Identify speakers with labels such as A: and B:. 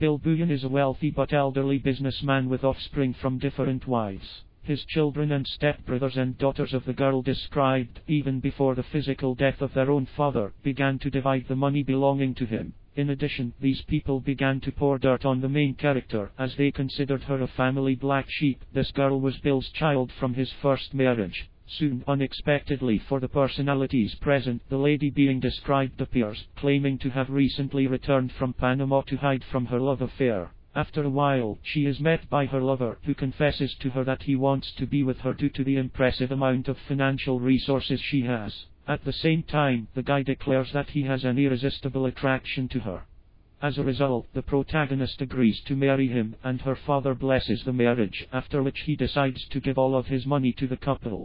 A: Bill Buyan is a wealthy but elderly businessman with offspring from different wives. His children and stepbrothers and daughters of the girl described, even before the physical death of their own father, began to divide the money belonging to him. In addition, these people began to pour dirt on the main character, as they considered her a family black sheep. This girl was Bill's child from his first marriage. Soon, unexpectedly for the personalities present, the lady being described appears, claiming to have recently returned from Panama to hide from her love affair. After a while, she is met by her lover, who confesses to her that he wants to be with her due to the impressive amount of financial resources she has. At the same time, the guy declares that he has an irresistible attraction to her. As a result, the protagonist agrees to marry him, and her father blesses the marriage, after which he decides to give all of his money to the couple.